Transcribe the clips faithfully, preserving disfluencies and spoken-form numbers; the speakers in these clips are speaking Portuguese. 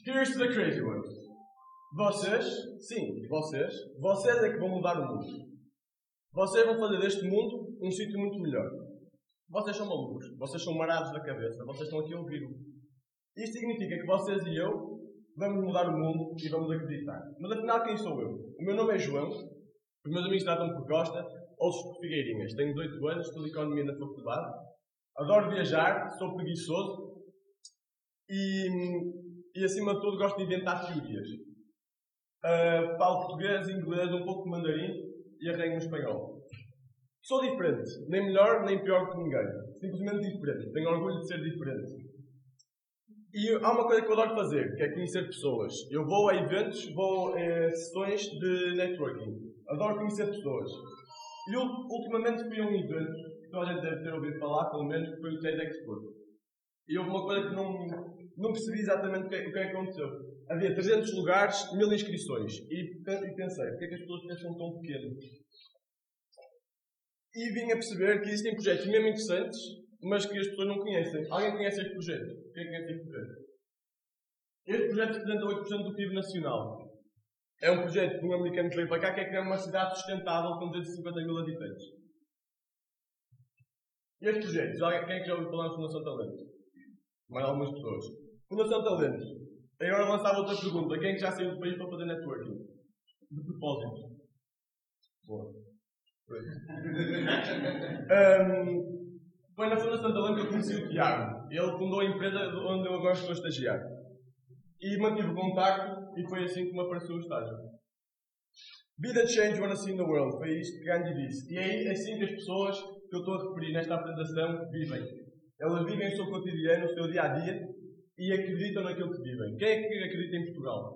Here's the crazy one. Vocês, sim, vocês, vocês é que vão mudar o mundo. Vocês vão fazer deste mundo um sítio muito melhor. Vocês são malucos, vocês são marados da cabeça, vocês estão aqui a ouvir-me. Isto significa que vocês e eu vamos mudar o mundo e vamos acreditar. Mas afinal, quem sou eu? O meu nome é João, os meus amigos tratam-me por Costa, outros por Figueirinhas. Tenho dezoito anos, estudo Economia na faculdade, adoro viajar, sou preguiçoso e, e acima de tudo, gosto de inventar teorias. Uh, falo português, inglês, um pouco de mandarim e arranho espanhol. Sou diferente, nem melhor nem pior que ninguém. Simplesmente diferente. Tenho orgulho de ser diferente. E há uma coisa que eu adoro fazer, que é conhecer pessoas. Eu vou a eventos, vou a sessões de networking. Adoro conhecer pessoas. E eu, ultimamente fui a um evento, que toda a gente deve ter ouvido falar, pelo menos, que foi o TEDxPo. E houve uma coisa que não, não percebi exatamente o que, é, o que é que aconteceu. Havia trezentos lugares, mil inscrições. E, e pensei, porque é que as pessoas pensam tão pequeno? E vim a perceber que existem projetos mesmo interessantes, mas que as pessoas não conhecem. Alguém conhece este projeto? Quem conhece este projeto? Este projeto representa oito por cento do P I B nacional. É um projeto de um americano que veio para cá, que é criar uma cidade sustentável com duzentos e cinquenta mil habitantes. Este projeto, já, quem é que já ouviu falar de Fundação Talento? Mais algumas pessoas. Fundação Talento. Agora lançava outra pergunta. Quem é que já saiu do país para fazer networking? De propósito. Boa. um, foi na Fundação Talento que eu conheci o Tiago. Ele fundou a empresa onde eu agora estou a estagiar. E mantive o contacto e foi assim que me apareceu o estágio. Be the change you want to see in the world. Foi isto que Gandhi disse. E é assim que as pessoas que eu estou a referir nesta apresentação vivem. Elas vivem o seu cotidiano, o seu dia-a-dia e acreditam naquilo que vivem. Quem é que acredita em Portugal?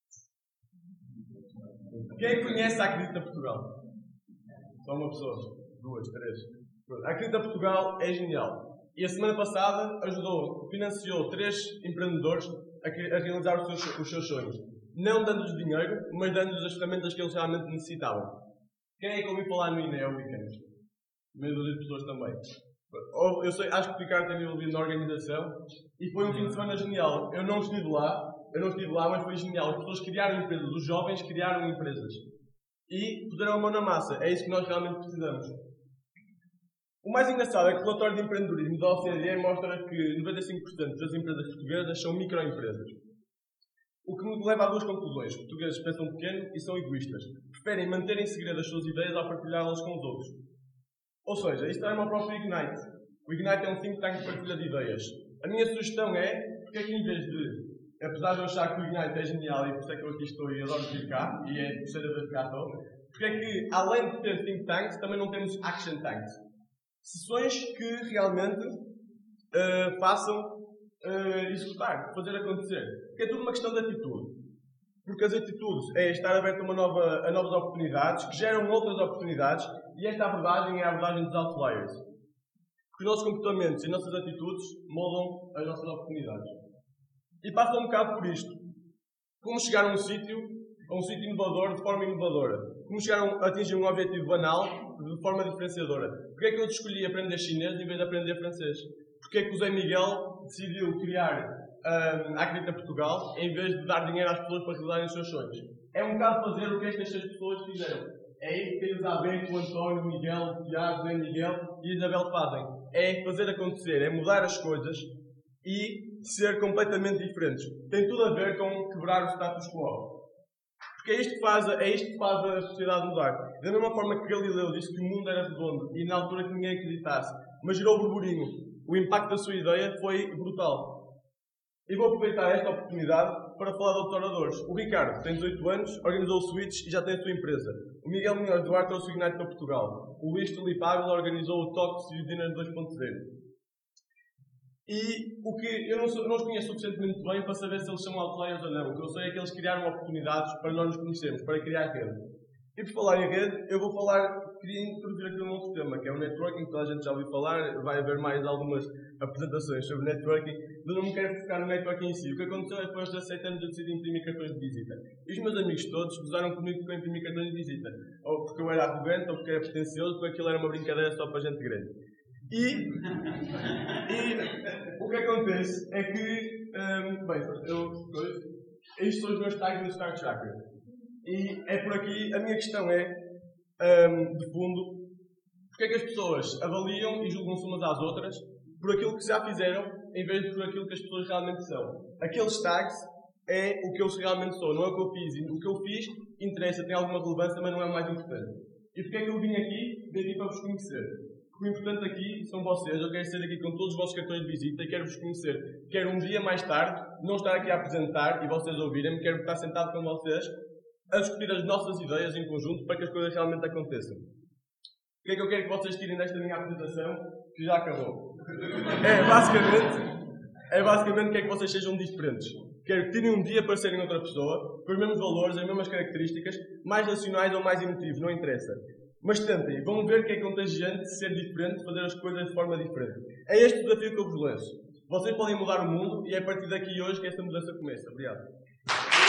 Quem é que conhece a Acredita Portugal? Só uma pessoa. Duas, três. A Acredita Portugal é genial. E a semana passada ajudou, financiou três empreendedores a, a realizar os seus, os seus sonhos. Não dando-lhes dinheiro, mas dando-lhes as ferramentas que eles realmente necessitavam. Quem é que ouviu falar no I N E O Weekend? Meio dúzia de pessoas também. Eu sei, acho que o Ricardo tem ouvido na organização e foi um fim de semana genial. Eu não estive lá, eu não estive lá, mas foi genial. As pessoas criaram empresas, os jovens criaram empresas. E puseram a mão na massa. É isso que nós realmente precisamos. O mais engraçado é que o relatório de empreendedorismo da O C D E mostra que noventa e cinco por cento das empresas portuguesas são microempresas. O que me leva a duas conclusões. Os portugueses pensam pequeno e são egoístas. Preferem manter em segredo as suas ideias ao partilhá-las com os outros. Ou seja, isto é o meu próprio Ignite. O Ignite é um think tank de partilha de ideias. A minha sugestão é, porque é que em vez de, apesar de eu achar que o Ignite é genial e por isso é que eu aqui estou e adoro vir cá, e é a terceira vez que cá estou, porque é que, além de ter think tanks, também não temos action tanks. Sessões que realmente uh, façam uh, executar, fazer acontecer. Porque é tudo uma questão de atitude. Porque as atitudes é estar aberto a, uma nova, a novas oportunidades, que geram outras oportunidades, e esta abordagem é a abordagem dos outliers. Porque os nossos comportamentos e as nossas atitudes moldam as nossas oportunidades. E passa um bocado por isto. Como chegar a um sítio, a um sítio inovador de forma inovadora. Como chegar a atingir um objetivo banal de forma diferenciadora. Porquê é que eu escolhi aprender chinês em vez de aprender francês? Porquê é que o Zé Miguel decidiu criar um, a Acredita Portugal em vez de dar dinheiro às pessoas para realizarem os seus sonhos? É um bocado fazer o que estas seis pessoas fizeram. É isso que eles a ver que o António, o Miguel, o Tiago, o Zé Miguel e a Isabel fazem. É fazer acontecer, é mudar as coisas e ser completamente diferentes. Tem tudo a ver com quebrar o status quo. Porque é isto que faz, é isto que faz a sociedade mudar. Da mesma forma que Galileu disse que o mundo era redondo e na altura que ninguém acreditasse, mas gerou burburinho, o impacto da sua ideia foi brutal. E vou aproveitar esta oportunidade para falar de outros oradores. O Ricardo tem dezoito anos, organizou o Switch e já tem a sua empresa. O Miguel Munhoz Duarte é o Ignite para Portugal. O Luís Filipe Ávila organizou o Talks e o Dinner dois ponto zero. E o que eu não, sou, não os conheço suficientemente bem para saber se eles são outliers ou não. O que eu sei é que eles criaram oportunidades para nós nos conhecermos, para criar rede. E por falar em rede, eu vou falar, queria introduzir aqui um outro tema, que é o networking, que toda a gente já ouviu falar, vai haver mais algumas apresentações sobre networking, mas eu não me quero focar no networking em si. O que aconteceu é que depois de dezessete anos eu decidi imprimir cartões de visita. E os meus amigos todos gozaram comigo porque eu imprimi cartões de visita. Ou porque eu era arrogante, ou porque era pretencioso, porque aquilo era uma brincadeira só para gente grande. E, e o que acontece é que, um, bem, eu, Estes são os meus tags no Star Tracker. E é por aqui, a minha questão é, um, de fundo, porque é que as pessoas avaliam e julgam-se umas às outras por aquilo que já fizeram, em vez de por aquilo que as pessoas realmente são. Aqueles tags é o que eu realmente sou, não é o que eu fiz. O que eu fiz interessa, tem alguma relevância, mas não é o mais importante. E porque é que eu vim aqui? Vim aqui para vos conhecer. O importante aqui são vocês. Eu quero ser aqui com todos os vossos cartões de visita e quero vos conhecer. Quero um dia mais tarde não estar aqui a apresentar e vocês ouvirem-me. Quero estar sentado com vocês a discutir as nossas ideias em conjunto para que as coisas realmente aconteçam. O que é que eu quero que vocês tirem desta minha apresentação? Que já acabou. É basicamente, é basicamente que é que vocês sejam diferentes. Quero que tirem um dia para serem outra pessoa, com os mesmos valores, as mesmas características, mais racionais ou mais emotivos, não interessa. Mas tentem, vão ver que é contagiante ser diferente, fazer as coisas de forma diferente. É este o desafio que eu vos lanço. Vocês podem mudar o mundo e é a partir daqui hoje que esta mudança começa. Obrigado.